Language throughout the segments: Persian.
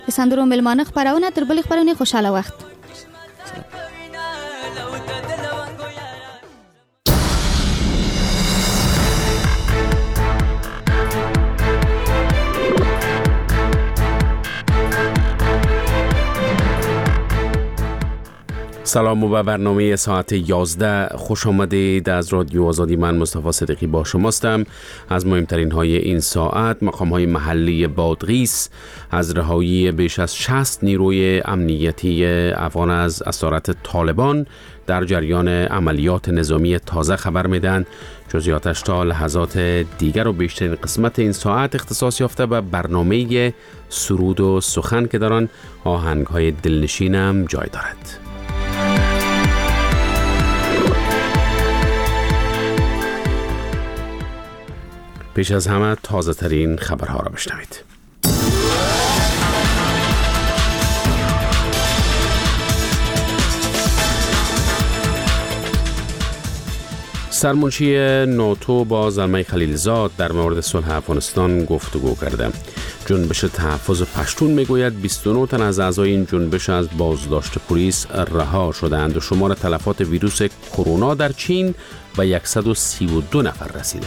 پسندرو ملمانه خبرونه در بلی خبرونه خوشحاله وقت. سلام و به برنامه ساعت 11 خوش آمدید. از رادیو آزادی من مصطفی صدیقی با شماستم. از مهمترین های این ساعت: مقام های محلی بادغیس از رهایی بیش از 60 نیروی امنیتی افغان از اسارت طالبان در جریان عملیات نظامی تازه خبر میدن. جزئیاتش تا لحظات دیگر و بیشترین قسمت این ساعت اختصاص یافته به برنامه سرود و سخن که در آن آهنگ های دلنشینم جای دارد. پیش از همه تازه ترین خبرها را بشنوید. سرمنشی ناتو با زلمه خلیلزاد در مورد صلح افغانستان گفتگو کرده. جنبش تحفظ پشتون میگوید 29 تن از اعضای این جنبش از بازداشت پلیس رها شدند و شمار تلفات ویروس کرونا در چین به 132 نفر رسیده.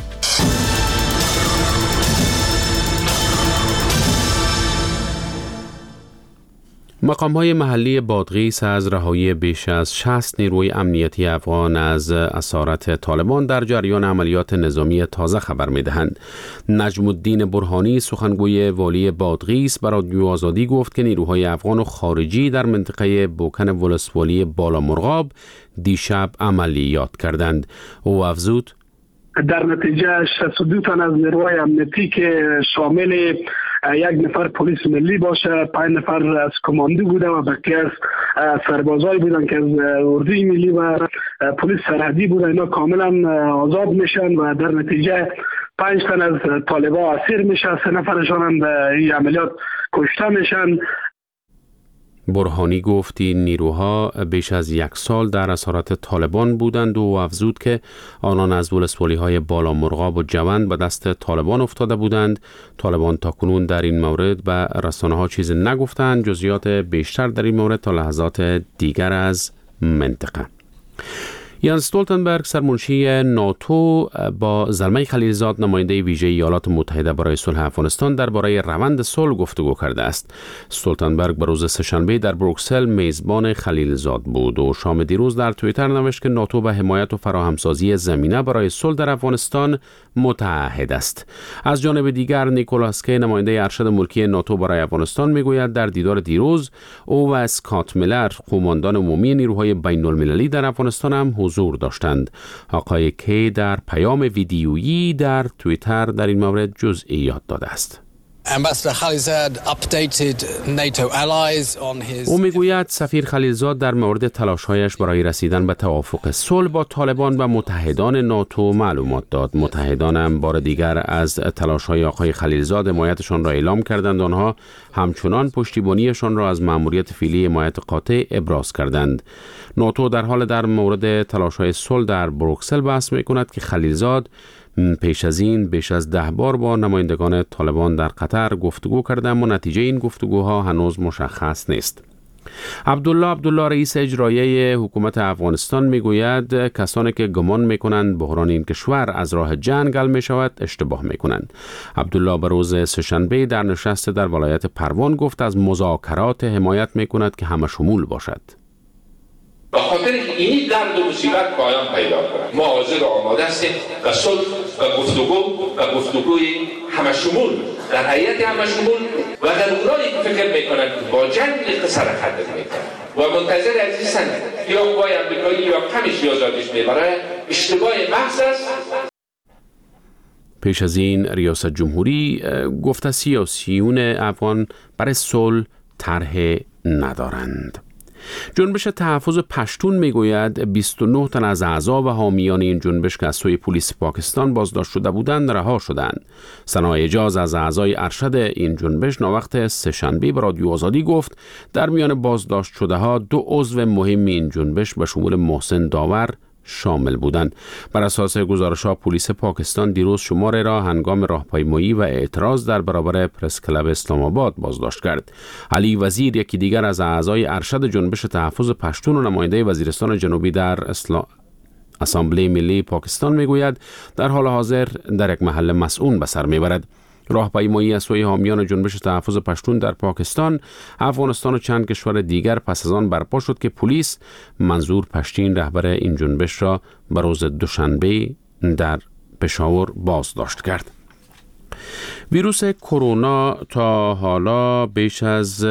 مقام‌های محلی بادغیس از رهایی بیش از 60 نیروی امنیتی افغان از اسارت طالبان در جریان عملیات نظامی تازه خبر می‌دهند. نجم الدین برهانی سخنگوی والی بادغیس به رادیو آزادی گفت که نیروهای افغان و خارجی در منطقه بوکن ولسوالی بالامرغاب دیشب عملیات کردند. او افزود: در نتیجه 62 تن از نیروهای امنیتی که شامل یک نفر پلیس ملی باشه، 5 نفر از کماندو بوده و بقیه از سربازایی بودن که از اردوی ملی و پلیس سرحدی بودن، اینا کاملا آزاد میشن و در نتیجه 5 تن از طالبان اسیر میشه، 3 نفرشان هم به این عملیات کشته میشن. برهانی گفت این نیروها بیش از 1 سال در اسارت طالبان بودند و افزود که آنان از ولسوالی‌های بالامرغاب و جوند به دست طالبان افتاده بودند. طالبان تاکنون در این مورد به رسانه‌ها چیزی نگفتند. جزئیات بیشتر در این مورد تا لحظات دیگر از منطقه. یانس استولتنبرگ سرمنشی ناتو با زلمه خلیلزاد نماینده ویژه ایالات متحده برای صلح افغانستان درباره روند صلح گفتگو کرده است. استولتنبرگ به روز سه‌شنبه در بروکسل میزبان خلیلزاد بود و شام دیروز در توییتر نوشت که ناتو به حمایت و فراهمسازی زمینه برای صلح در افغانستان متعهد است. از جانب دیگر نیکولاس کی نماینده ارشد ملکی ناتو برای افغانستان میگوید در دیدار دیروز او و اسکات میلر قوماندان عمومی نیروهای بین المللی در افغانستان هم حضور داشتند. آقای کی در پیام ویدیویی در توییتر در این مورد جزئیات داده است. او میگوید سفیر خلیلزاد در مورد تلاش‌هایش برای رسیدن به توافق صلح با طالبان و متحدان ناتو معلومات داد. متحدان هم بار دیگر از تلاش‌های آقای خلیلزاد حمایتشان را اعلام کردند. آنها همچنان پشتیبانیشان را از مأموریت فعلی حمایت قاطع ابراز کردند. ناتو در حال در مورد تلاش‌های صلح در بروکسل بحث می‌کند که خلیلزاد پیش از این بیش از 10 بار با نمایندگان طالبان در قطر گفتگو کرده، اما نتیجه این گفتگوها هنوز مشخص نیست. عبدالله رئیس اجرایی حکومت افغانستان میگوید کسانی که گمان میکنند بحران این کشور از راه جنگ حل میشود اشتباه میکنند. عبدالله به روز سه‌شنبه در نشست در ولایت پروان گفت از مذاکرات حمایت میکند که همه شمول باشد. به خاطر این درد و مصیبت پایان پیدا کنند. ما حاضر و آماده هستیم و صلح و گفتگوی همه شمول در هیئت همه شمول و در اونایی که فکر میکنند که با جنگ قصر خط میکنند و منتظر هستند یا قوای امریکایی یا کمش آزادش میبره، اشتباه محض است. پیش از این ریاست جمهوری گفته سیاسیون افغان برای صلح طرح ندارند. جنبش تحفظ پشتون میگوید 29 تن از اعضا و حامیان این جنبش که از سوی پلیس پاکستان بازداشت شده بودند رها شدند. ثنا اجاز از اعضای ارشد این جنبش ناوقت سه‌شنبه به رادیو آزادی گفت در میان بازداشت شده ها 2 عضو مهم این جنبش به شمول محسن داور شامل بودند. بر اساس گزارش‌ها پلیس پاکستان دیروز شماره را هنگام راهپیمایی و اعتراض در برابر پرس کلب اسلام آباد بازداشت کرد. علی وزیر، یکی دیگر از اعضای ارشد جنبش تحفظ پشتون و نماینده وزیرستان جنوبی در اسامبله ملی پاکستان میگوید در حال حاضر در یک محل مسئول به سر میبرد. راهپیمایی از سوی حامیان جنبش تحفظ پشتون در پاکستان، افغانستان و چند کشور دیگر پس از آن برپا شد که پلیس منظور پشتین رهبر این جنبش را به روز دوشنبه در پشاور بازداشت کرد. ویروس کرونا تا حالا بیش از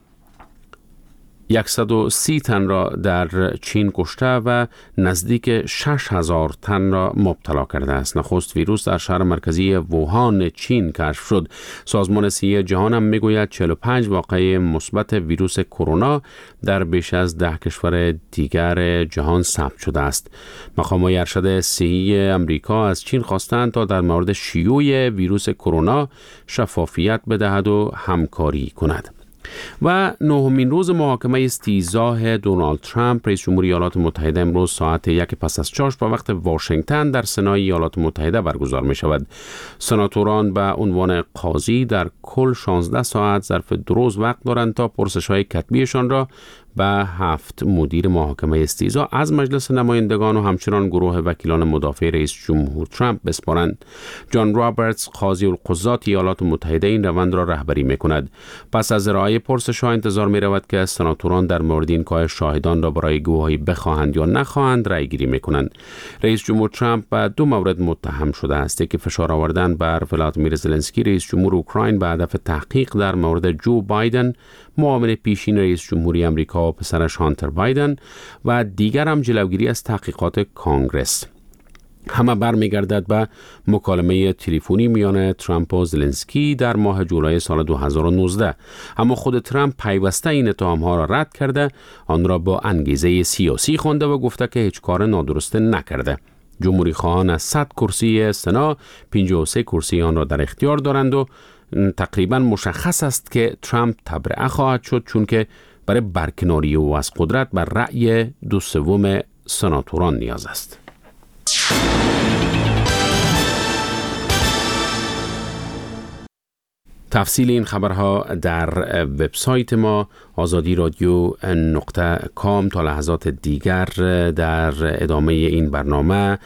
130 تن را در چین کشته و نزدیک 6000 تن را مبتلا کرده است. نخست ویروس در شهر مرکزی ووهان چین کشف شد. سازمان صحی جهان هم میگوید 45 واقعه مثبت ویروس کرونا در بیش از 10 کشور دیگر جهان ثبت شده است. مقامات ارشد صحی امریکا از چین خواستند تا در مورد شیوع ویروس کرونا شفافیت بدهد و همکاری کند. و نهمین روز محاکمه استیضاح دونالد ترامپ رئیس جمهور ایالات متحده امروز ساعت 1 پس از چاشت به وقت واشنگتن در سنای ایالات متحده برگزار می شود. سناتوران به عنوان قاضی در کل 16 ساعت ظرف 2 روز وقت دارند تا پرسش‌های کتبیشان را به 7 مدیر محاکمه استیضاح از مجلس نمایندگان و همچنان گروه وکیلان مدافع رئیس جمهور ترامپ بسپارند. جان رابرتس قاضی القضات ایالات متحده این روند را رهبری می‌کند. پس از ارائه پرسش‌ها انتظار می‌رود که سناتوران در مورد اینکه شاهدان را برای گواهی بخواهند یا نخواهند رأی گیری می‌کنند. رئیس جمهور ترامپ به 2 مورد متهم شده است که فشار آوردن بر ولادیمیر زلنسکی رئیس جمهور اوکراین به هدف تحقیق در مورد جو بایدن معاون پیشین رئیس جمهوری آمریکا و پسرش هانتر بایدن و دیگر هم جلوگیری از تحقیقات کانگرس. همه برمیگردد به مکالمه تلفنی میان ترامپ و زلنسکی در ماه جولای سال 2019. اما خود ترامپ پیوسته این اتهام‌ها را رد کرده، آن را با انگیزه سیاسی خوانده و گفته که هیچ کار نادرست نکرده. جمهوری خواهان از 100 کرسی سنا 53 کرسی آن را در اختیار دارند و تقریبا مشخص است که ترامپ تبرئه خواهد شد، چون که برای برکناری او از قدرت بر رأی 2/3 سناتوران نیاز است. تفصیل این خبرها در وبسایت ما azadi-radio.com. تا لحظات دیگر در ادامه این برنامه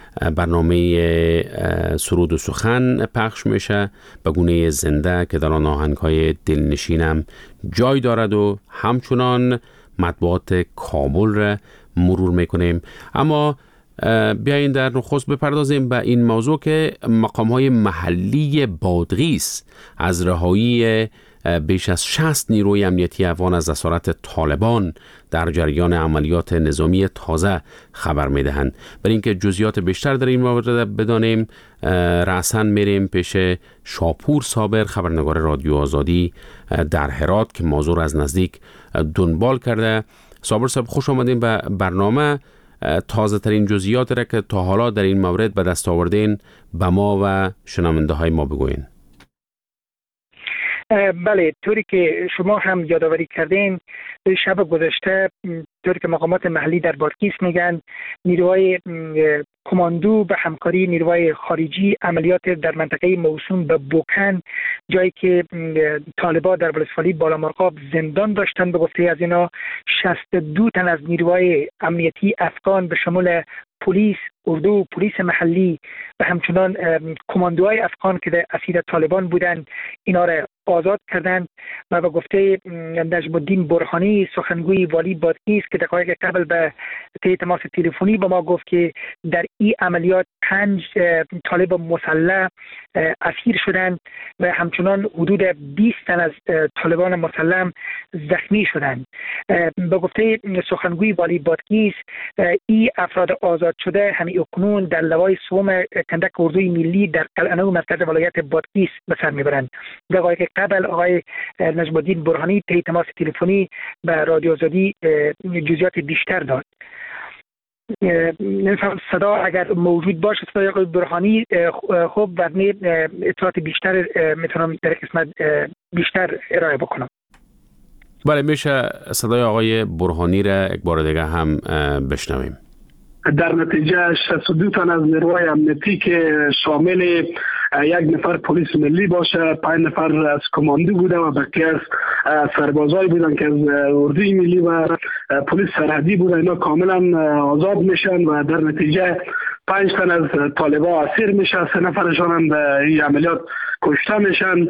سرود و سخن پخش میشه به گونه زنده که در آن آهنگ‌های دلنشینم جای دارد و همچنان مطبوعات کابل را مرور میکنیم. اما بیایید در نخست بپردازیم به این موضوع که مقام‌های محلی بادغیس از رهایی بیش از 60 نیروی امنیتی افغان از اسارت طالبان در جریان عملیات نظامی تازه خبر میدهند. برای اینکه جزئیات بیشتر در این مورد بدانیم، رأساً میریم پیش شاپور صابر، خبرنگار رادیو آزادی در هرات که موضوع را از نزدیک دنبال کرده. صابر صاحب، خوش آمدین به برنامه. تازه ترین جزئیات را که تا حالا در این مورد به دست آوردین به ما و شنونده های ما بگوین. بله، طوری که شما هم یادآوری کردین، شب گذشته طوری که مقامات محلی در بادغیس میگن، نیروهای کماندو به همکاری نیروهای خارجی عملیات در منطقه موسوم به بوکن، جایی که طالبان در ولسوالی بالامرغاب زندان داشتن، به گفته از اینا 62 تن از نیروهای امنیتی افغان به شمول پلیس، اردو، پلیس محلی و همچنان کماندوهای افغان که اسیر طالبان بودند اینا را آزاد کردند. و به گفته نجم الدین برهانی، سخنگوی والی بادغیس، که دقایق قبل به تماس تلفنی با ما گفت که در این عملیات 5 طالب مسلح اسیر شدند و همچنان حدود 20 تن از طالبان مسلح زخمی شدند. به گفته سخنگوی والی بادغیس، این افراد آزاد شده همین اکنون در لوای سوم کندک اردوی ملی در قلعه‌نو مرکز ولایت بادغیس به سر میبرند. دقایق قبل آقای نجم الدین برهانی طی تماس تلفنی به رادیو آزادی جزئیات بیشتر داد. نمی‌فهم صدا اگر موجود باشه صدای آقای برهانی خوب و اطلاعات بیشتر میتونم در قسمت بیشتر ارائه بکنم. بله، میشه صدای آقای برهانی را یک بار دیگه هم بشنویم. در نتیجه 62 تن از نیروهای امنیتی که شامل یک نفر پلیس ملی باشه، 5 نفر از کماندو بوده و بقیه از سربازای بودن که از اردوی ملی و پلیس سرحدی بودن، اینا کاملا آزاد میشن و در نتیجه 5 تن از طالبان اسیر میشه، 3 نفرشان هم به این عملیات کشته میشن.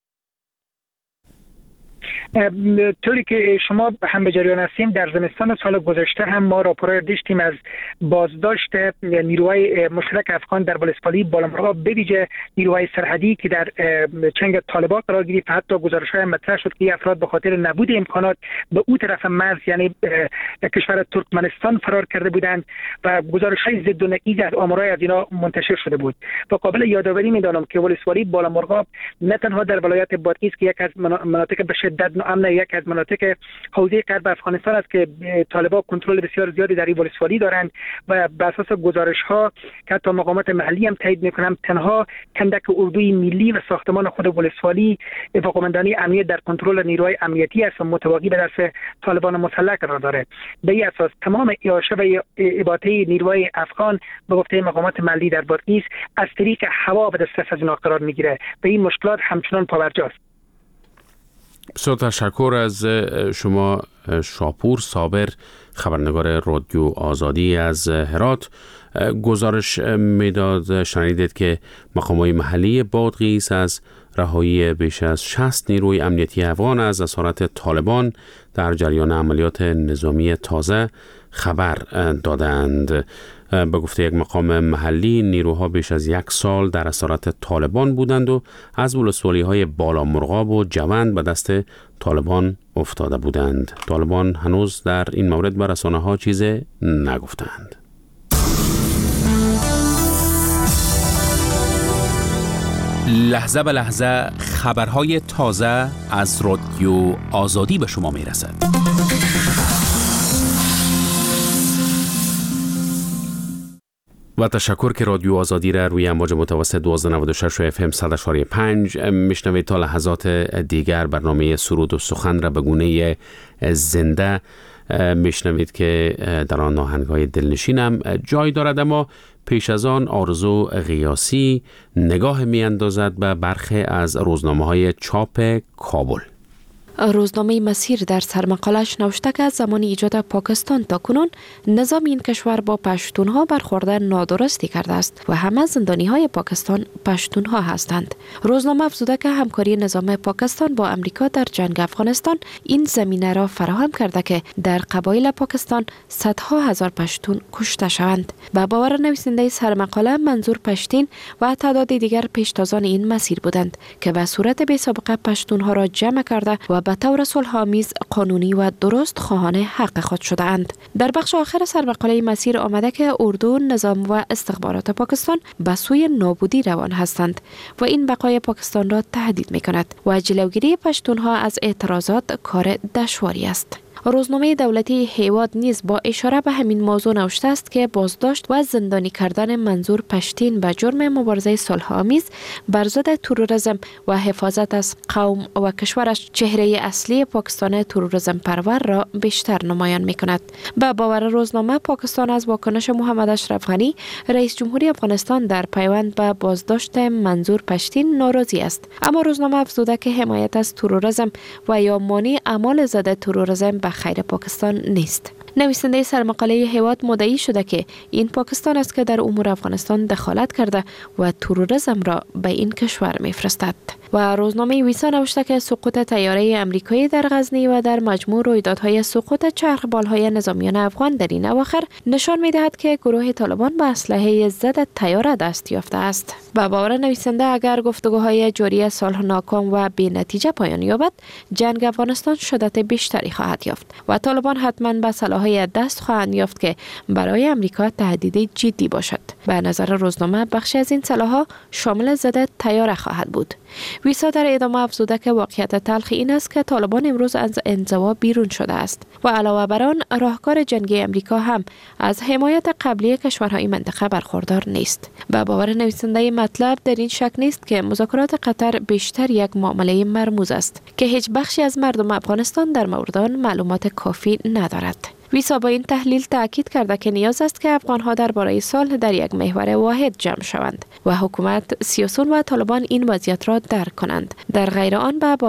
طوری که شما هم به جریان هستیم، در زمستان سال گذشته هم ما راپورای داشتیم از بازداشت نیروهای مشترک افغان در ولسوالی بالامرغاب، به ویژه نیروهای سرحدی که در چنگ طالبان قرار گرفت. حتی گزارش‌های مطرح شد که افراد به خاطر نبود امکانات به او طرف مرز، یعنی کشور ترکمنستان فرار کرده بودند و گزارش‌های ضد و نقیض از آمارای از اینا منتشر شده بود. و قابل یادآوری می‌دانم که ولسوالی بالامرغاب نه تنها در ولایت بادغیس که یک از مناطق به شدت ناامن، یک از مناطق حوزه غرب افغانستان است که طالبان کنترل بسیار زیادی در این ولسوالی دارند و بر اساس گزارش‌ها که حتی مقامات محلی هم تایید می‌کنند، تنها کندک اردوی ملی و ساختمان خود ولسوالی و قماندانی امنیت در کنترل نیروهای امنیتی است و متواقی به دست طالبان مسلح قرار دارد. به این اساس تمام اعاشه و اباده نیروهای افغان به گفته مقامات محلی در بادغیس از طریق هوا به دست از اینا قرار می‌گیره و این مشکلات همچنان پاورجاست. بسیار تشکر از شما شاپور صابر، خبرنگار رادیو آزادی از هرات. گزارش میداد شنیدید که مقامات محلی بادغیس از رهایی بیش از 60 نیروی امنیتی افغان از اسارت طالبان در جریان عملیات نظامی تازه خبر دادند. به گفته یک مقام محلی، نیروها بیش از 1 سال در اسارت طالبان بودند و از ولسوالی‌های بالامرغاب و جوند به دست طالبان افتاده بودند. طالبان هنوز در این مورد به رسانه‌ها چیزی نگفتند. لحظه به لحظه خبرهای تازه از رادیو آزادی به شما میرسد. و تشکر که رادیو آزادی را روی امواج متوسط 1296 FM 100.5 میشنوید. تا لحظات دیگر برنامه سرود و سخن را به گونه زنده میشنوید که در آن آهنگ‌های دلنشینم جای دارد، اما پیش از آن آرزو غیاسی نگاه میاندازد به برخی از روزنامه‌های چاپ کابل. روزنامه مسیر در سرمقالش نوشته که از زمان ایجاد پاکستان تا کنون نظام این کشور با پشتونها برخورد نادرستی کرده است و همه زندانی های پاکستان پشتونها هستند. روزنامه افزوده که همکاری نظام پاکستان با امریکا در جنگ افغانستان این زمینه را فراهم کرده که در قبایل پاکستان صدها هزار پشتون کشته شوند. به باور نویسنده سرمقاله، منظور پشتین و تعداد دیگر پیشتازان این مسیر بودند که به صورت بی سابقه پشتونها را جمع کرده و به طور صلح‌آمیز، قانونی و درست خواهان حق خود شده اند. در بخش آخر سرمقاله مسیر آمده که اردو، نظام و استخبارات پاکستان به سوی نابودی روان هستند و این بقای پاکستان را تهدید می کند و جلوگیری پشتونها از اعتراضات کار دشواری است. روزنامه دولتی هیواد نیز با اشاره به همین موضوع نوشته است که بازداشت و زندانی کردن منظور پشتین به جرم مبارزه صلح‌آمیز بر ضد تروریسم و حفاظت از قوم و کشورش چهره اصلی پاکستان تروریسم پرور را بیشتر نمایان می‌کند. به باور روزنامه، پاکستان از واکنش محمد اشرف غنی رئیس جمهوری افغانستان در پیوند به بازداشت منظور پشتین ناراضی است، اما روزنامه افزوده که حمایت از تروریسم و یا مانع اعمال ضد تروریسم به خیر پاکستان نیست. نویسنده سرمقاله هیواد مدعی شده که این پاکستان است که در امور افغانستان دخالت کرده و تروریسم را به این کشور می‌فرستد. و روزنامه ویسا نوشته که سقوط طیاره امریکایی در غزنی و در مجموع رویدادهای سقوط چرخبال‌های نظامیان افغان در این اواخر نشان می‌دهد که گروه طالبان به اسلحه ضد طیاره دست یافته است. با باور نویسنده، اگر گفتگوهای جاری صلح ناکام و بی‌نتیجه پایان یابد، جنگ افغانستان شدت بیشتری خواهد یافت و طالبان حتماً به سلاح‌های دست خواهند یافت که برای امریکا تهدید جدی باشد. به نظر روزنامه، بخشی از این سلاح‌ها شامل ضد طیاره خواهد بود. ویسا در ادامه افزوده که واقعیت تلخ این است که طالبان امروز از انزوا بیرون شده است و علاوه بر آن، راهکار جنگی امریکا هم از حمایت قبلی کشورهای منطقه برخوردار نیست. به باور نویسنده مطلب، در این شک نیست که مذاکرات قطر بیشتر یک معامله مرموز است که هیچ بخشی از مردم افغانستان در مورد آن معلومات کافی ندارد. ویسا با این تحلیل تاکید کرده که نیاز است که افغانها درباره صلح در یک محور واحد جمع شوند و حکومت، سیاسیون و طالبان این وضعیت را درک کنند. در غیر آن با